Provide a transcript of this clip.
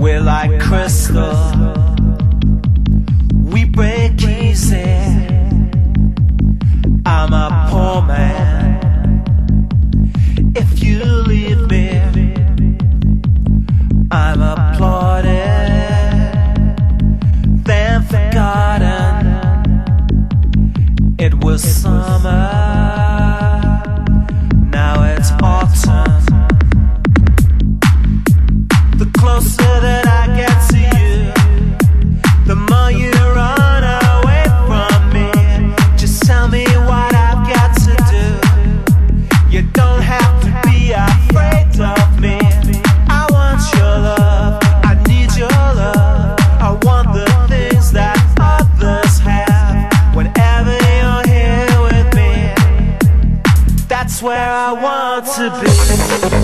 We're like crystal, we break easy. I'm a poor man. If you leave me, I'm applauded, then forgotten. It was summer, now it's autumn. The closer that I get to you, the more you run away from me. Just tell me what I've got to do. You don't have to be afraid of me. I want your love, I need your love. I want the things that others have. Whenever you're here with me, that's where I want to be.